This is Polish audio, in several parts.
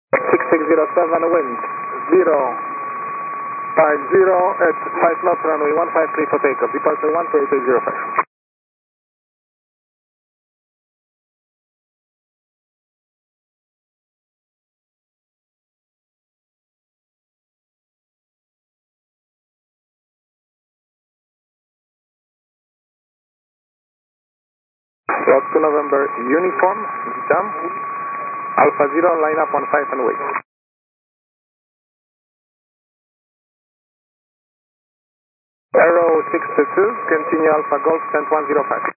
6607 wind 050 at 5 knots runway 15 clear for takeoff. Departure 12805. Slot 2 November uniform, witam. Alpha 0, line up on 5 and wait. Arrow 622, continue Alpha Golf, stand 105.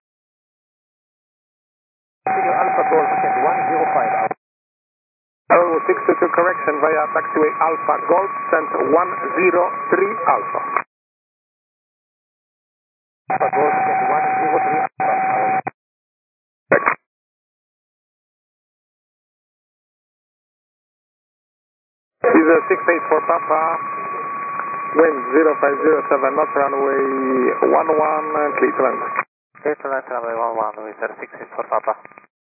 Continue Alpha Golf, stand 105. Arrow 622, correction via taxiway Alpha Golf, stand 103 Alpha. Alpha Golf, stand 103 Alpha. This is a 684 Papa, wind 0507 knots, runway 11, clear to land. Clear to land, runway 11, with 684 Papa.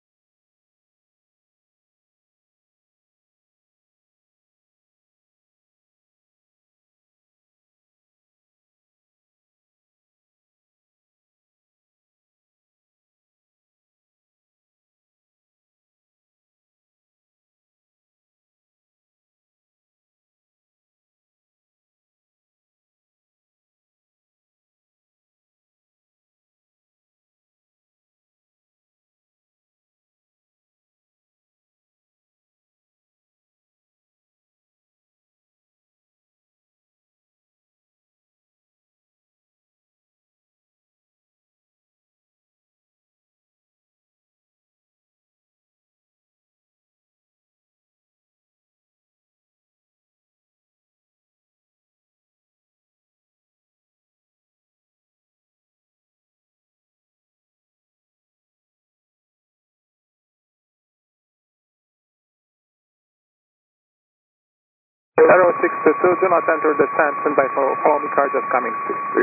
Arrow 622, do not enter the stand, stand by for follow me car just coming to you.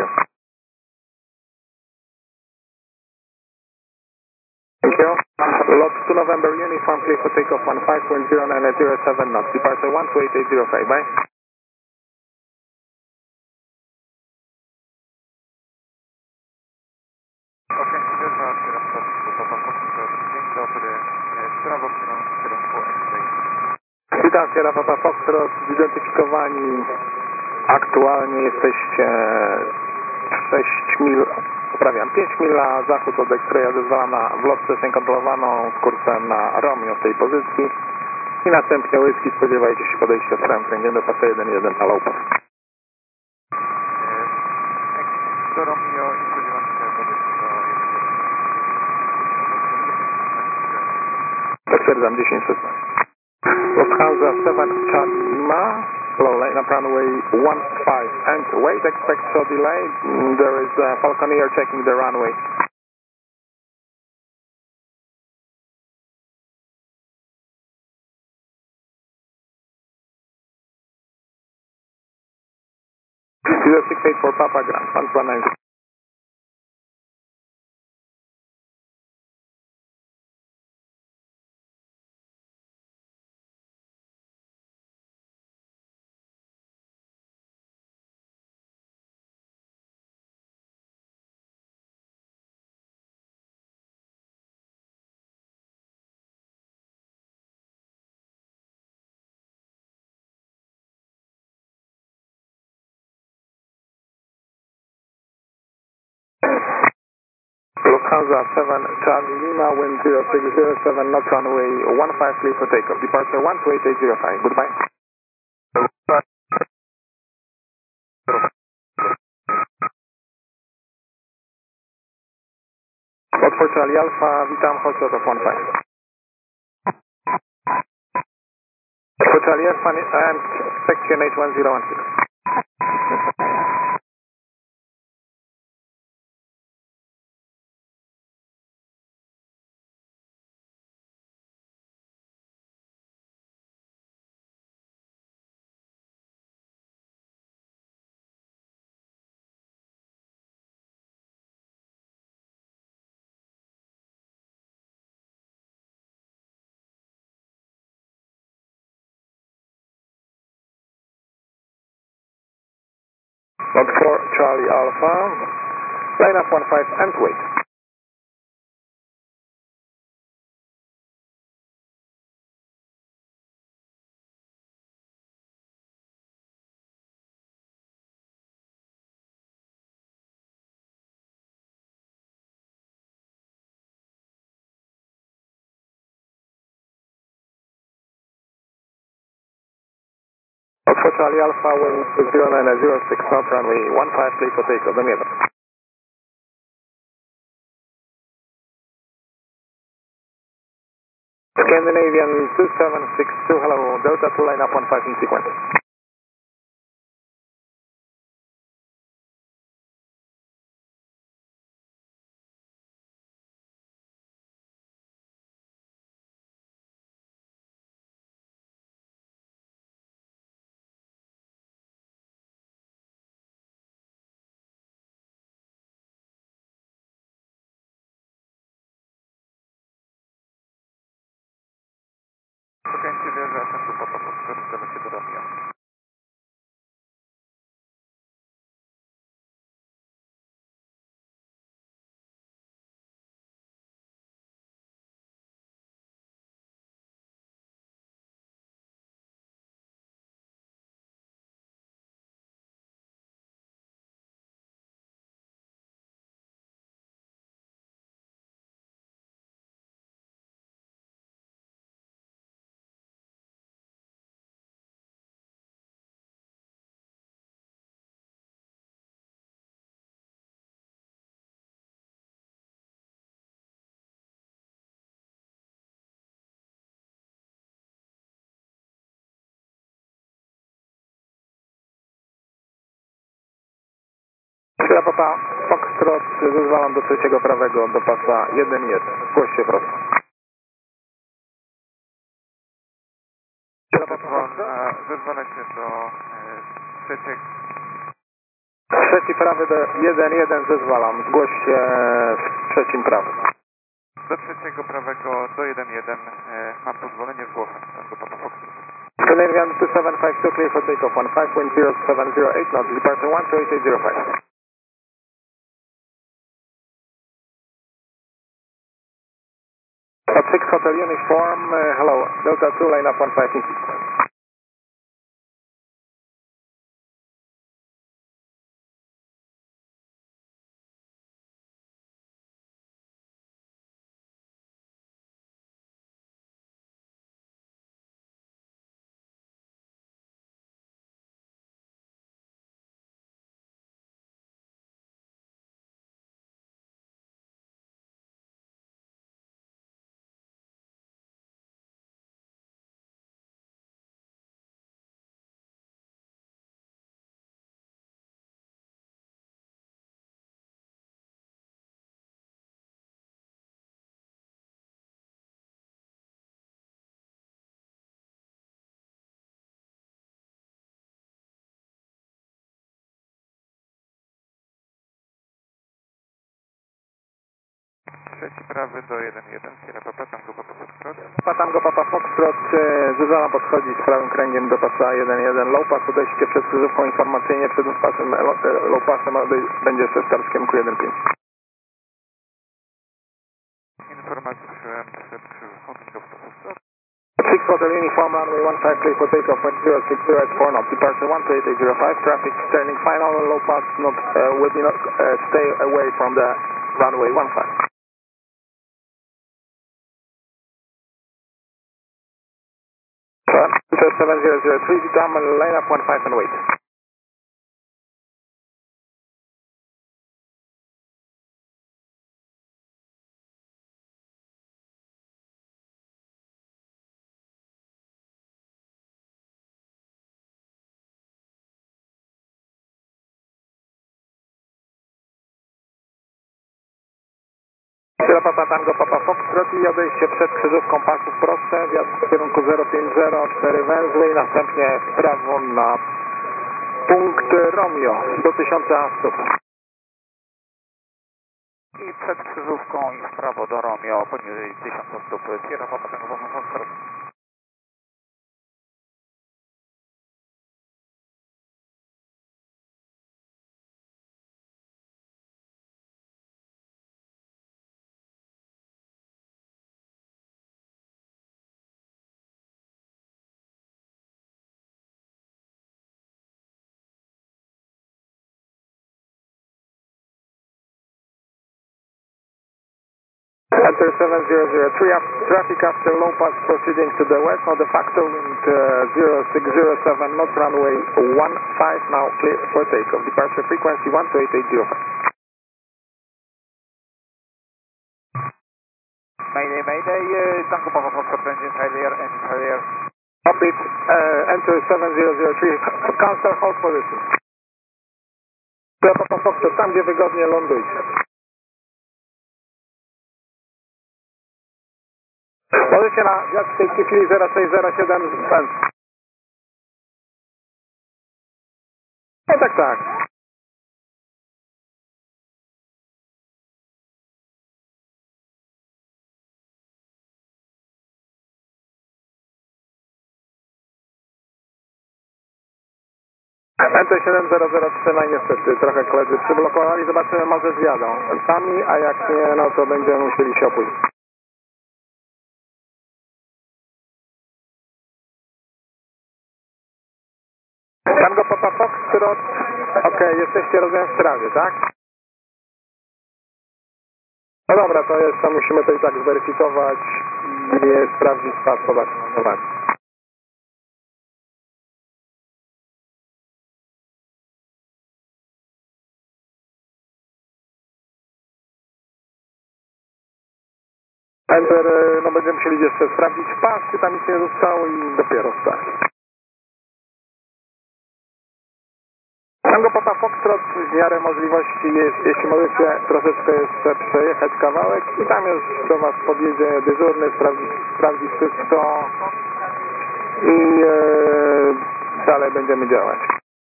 Thank you. Lot 2 November uniform, clear for takeoff 15.09 at 07 knots. Departure 12805, bye. Okay, wieża kierowca Papa Foxtrot 5 dobry, w prawo kierunku X-Ray. Witam Sierra Papa Foxtrot, zidentyfikowani. Aktualnie jesteście 6 mil, poprawiam, 5 mil na zachód od X-Raya, zezwalana w lotce niekontrolowaną z kursem na Romeo w tej pozycji. I następnie Whisky, spodziewajcie się podejścia prawym kręgiem do pasa 1-1 na low pass. Do Romeo i spodziewam się podejścia do 1. Potwierdzam 10-16. Lufthansa 7 Charlie Lima, slow line up runway 15 and wait, expect short delay. There is a Falconeer checking the runway. This is 684 Papa Grand, 119. Lufthansa 7 Charlie Lima, wind 0607, knots runway 15 clear for takeoff. Departure 12805. Goodbye. Lot for Charlie Alpha, witam, chodź out of 15. For Charlie Alpha and section 81016. Not 4 Charlie Alpha, line up 15 and wait. Not 4 Charlie Alpha, wind 0906 knots, runway 15, clear for takeoff, Domiego. Scandinavian 2762, hello, Delta 2, line up 15 in sequence. Pokończy wieża, Tango Papa Foxtrot, zgadza się do Romeo. Sierra Papa Foxtrot, zezwalam do trzeciego prawego, do pasa 1-1. Zgłoś się prosto. Sierra Papa Foxtrot. Zezwalacie do trzeciego. Trzeci prawy do 1-1 zezwalam. Zgłoś się w trzecim prawym. Do trzeciego prawego do 1-1 mam pozwolenie, zgłaszam Tango Papa Foxtrot. Scandinavian 2752, clear for takeoff 15, wind 0708 knots, departure 12805. 6 Hotel Uniform, hello, Delta 2, line up 15 in sequence. Trzeci prawy do 1-1, Sierra Papa, Tango Papa Foxtrot. Tango Papa Foxtrot, zezwalam podchodzić prawym kręgiem do pasa 1-1. Low pass podejście przed krzyżówką informacyjnie, przed pasem, low passem będzie ze start z kierunku 1-5. Informację przyjąłem przed krzyżówką Tango Papa Foxtrot. 6 Hotel Uniform, runway 15, clear for takeoff 1060 at 4 knots, departure 12805, traffic turning final, low pass not, will be not, stay away from the runway 15. 7003, determine line up 15 and wait. Sierra Papa Tango Papa Foxtrot i odejście przed krzyżówką pasów proste, wjazd w kierunku 050, 4 węzły i następnie w prawo na punkt Romeo do 1000 stóp. I przed krzyżówką i w prawo do Romeo poniżej 1000 stóp. Sierra Papa Tango Papa Foxtrot. Enter 7003, traffic after low pass proceeding to the west of the factor wind 0607, not runway 15, now clear for takeoff. Departure frequency 12880. Mayday, Mayday, Tango Papa Foxtrot engine failure. Copy, enter 7003, cancel hold position. Papa Foxtrot, tam gdzie wygodnie lądujcie. Możecie na wiatr w tej chwili 0607 pęd. No tak, tak. MT7003 no niestety trochę koledzy przyblokowali, zobaczymy, może zjadą sami, a jak nie, no to będziemy musieli się opóźnić. Tango Papa Foxtrot, okej, jesteście rozumiem w sprawie, tak? No dobra, to jest, to musimy to i tak zweryfikować i sprawdzić pas, zobaczyć. Enter, no będziemy musieli jeszcze sprawdzić pas, czy tam nic nie zostało i dopiero start. Tango Papa Foxtrot w miarę możliwości jest, jeśli możecie troszeczkę jeszcze przejechać kawałek i tam już do Was podjedzie dyżurny, sprawdzi wszystko i dalej będziemy działać.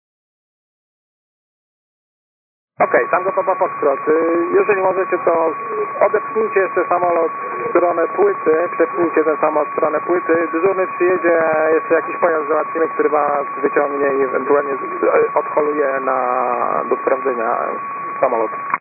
Okej, Tango Papa Foxtrot, jeżeli możecie to odepchnijcie jeszcze samolot w stronę płyty, przepchnijcie ten samolot w stronę płyty, dyżurny przyjedzie, jeszcze jakiś pojazd załatwimy, który Was wyciągnie i ewentualnie odholuje do sprawdzenia samolotu.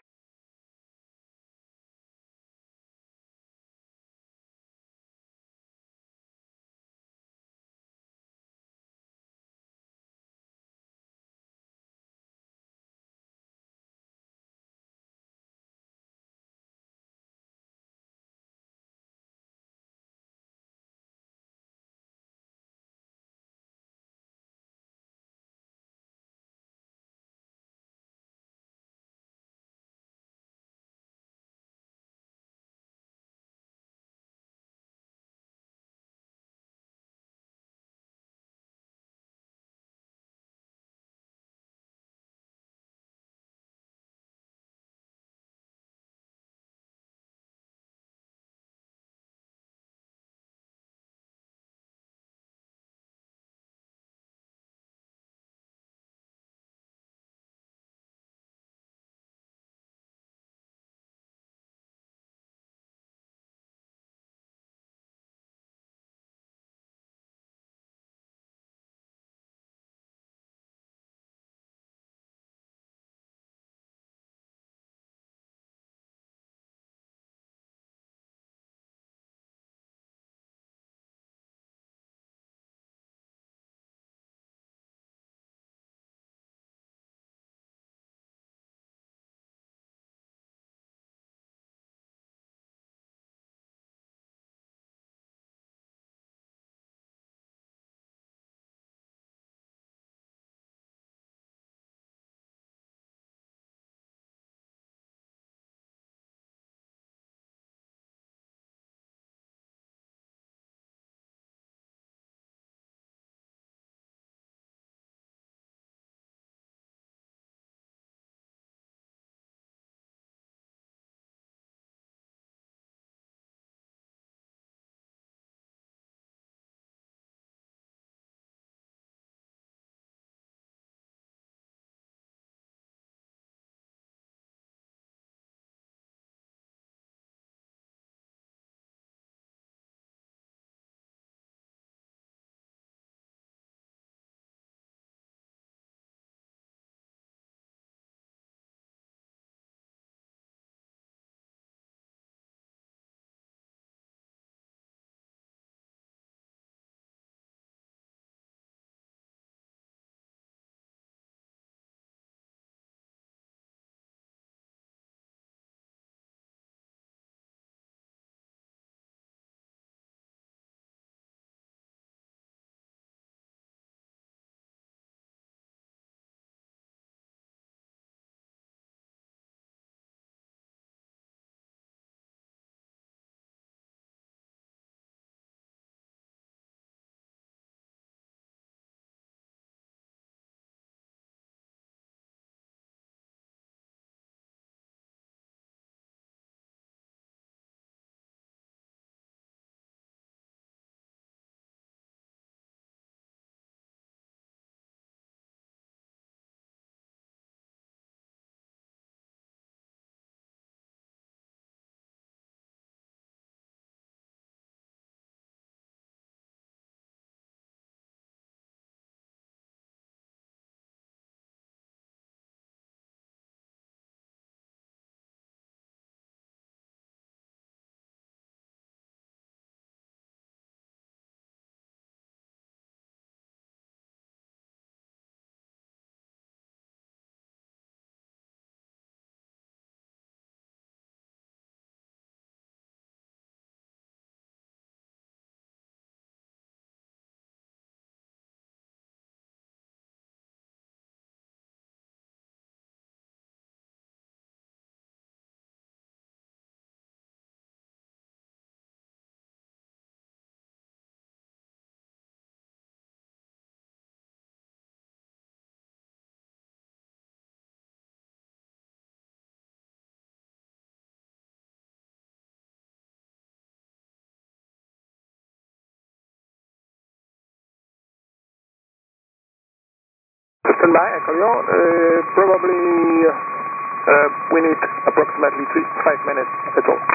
stand by, Echo Leo. Probably we need approximately 5 minutes, that's all.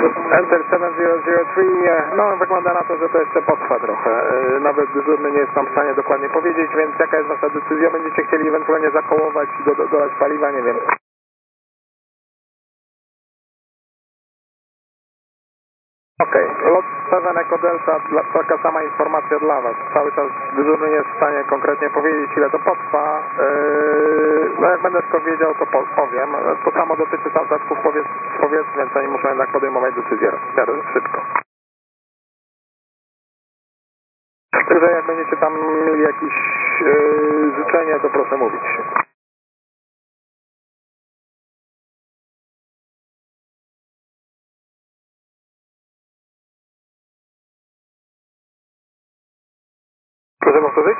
Enter 7003, no wygląda na to, że to jeszcze potrwa trochę. Nawet dyżurny nie jest nam w stanie dokładnie powiedzieć, więc jaka jest wasza decyzja? Będziecie chcieli ewentualnie zakołować i dodać paliwa? Nie wiem. Okej, lot 7 Echo Delta, taka sama informacja dla was. Cały czas dyżurny nie jest w stanie konkretnie powiedzieć, ile to potrwa. No jak będę tylko wiedział, to powiem. To samo dotyczy statków powietrznych, więc oni muszą jednak podejmować decyzje szybko. Także jak będziecie tam mieli jakieś życzenie, to proszę mówić. Proszę powtórzyć?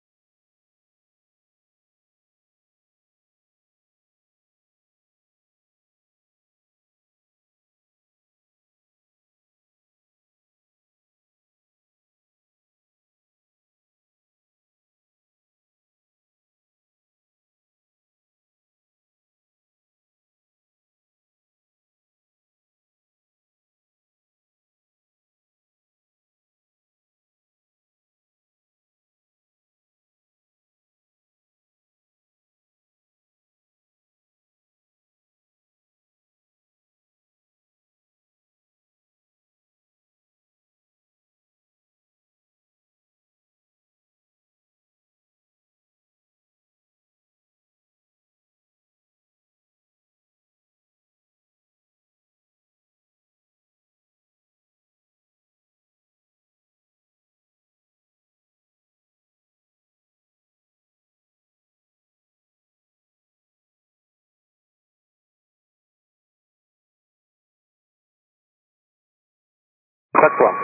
Tak, słucham.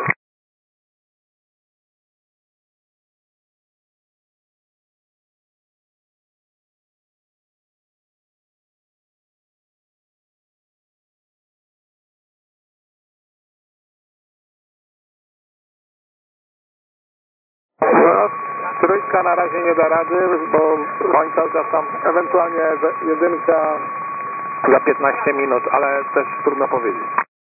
No, trójka na razie nie da rady, bo oni cały czas tam ewentualnie jedynka za 15 minut, ale też trudno powiedzieć.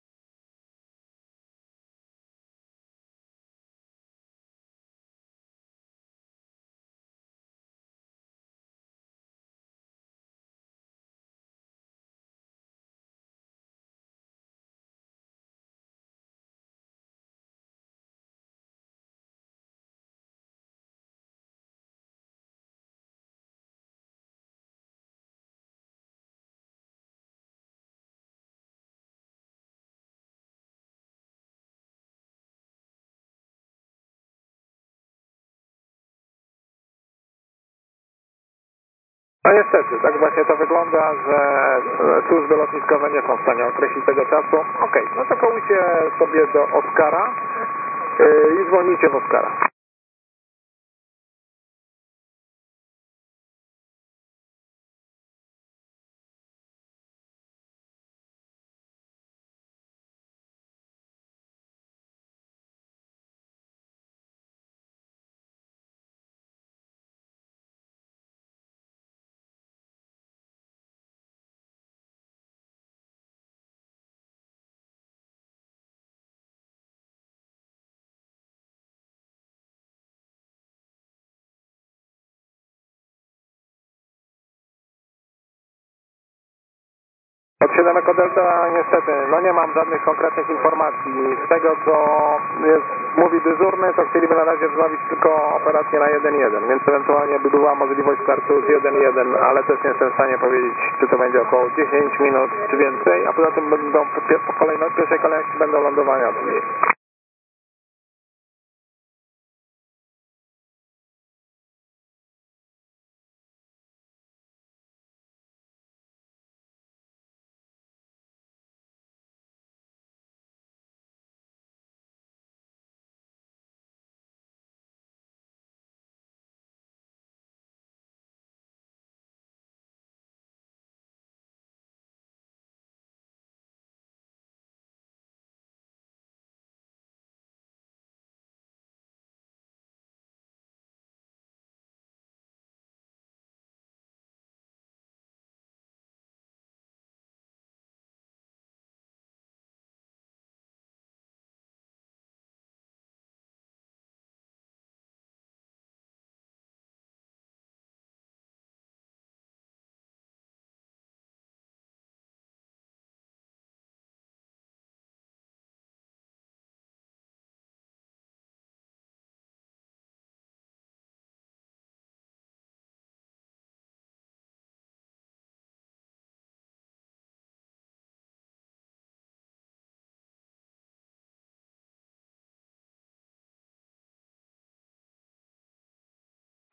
No niestety, tak właśnie to wygląda, że służby lotniskowe nie są w stanie określić tego czasu. Okej, no to kołujcie sobie do Oscara i dzwonicie w Oscara. Od 7 Echo Delta niestety, no nie mam żadnych konkretnych informacji. Z tego co mówi dyżurny, to chcieliby na razie wznowić tylko operację na 1.1, więc ewentualnie by była możliwość startu z 1.1, ale też nie jestem w stanie powiedzieć, czy to będzie około 10 minut, czy więcej, a poza tym będą po pierwszej kolejności będą lądowania.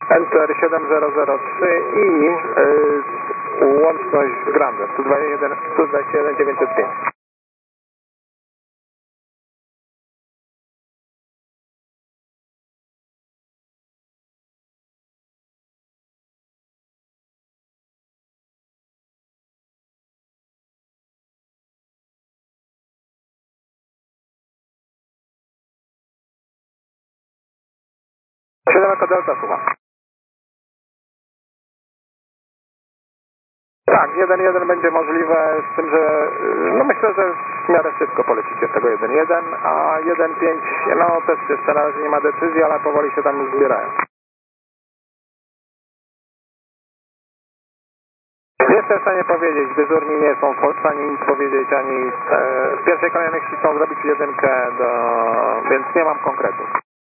Enter 7003 i łączność z Grandem 121 905. Jako Delta słucham. Tak, 1.1 będzie możliwe, z tym, że no myślę, że w miarę szybko polecicie z tego 1.1, a 1.5 no też jeszcze na razie nie ma decyzji, ale powoli się tam już zbierają. Nie jestem w stanie powiedzieć, dyżurni nie są w stanie nic powiedzieć, ani w pierwszej kolejności chcą zrobić jedynkę, więc nie mam konkretów.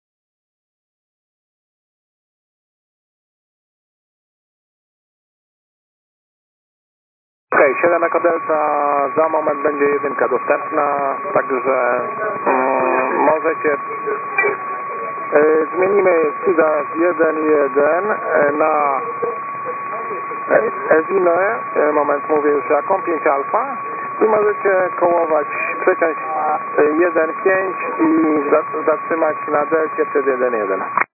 Okej, 7 Echo Delta, za moment będzie jedynka dostępna, także możecie, zmienimy SIDA 1.1 na Ezinę, moment mówię już jaką, 5 alfa i możecie kołować, przeciąć 1.5 i zatrzymać na delcie przed 1.1.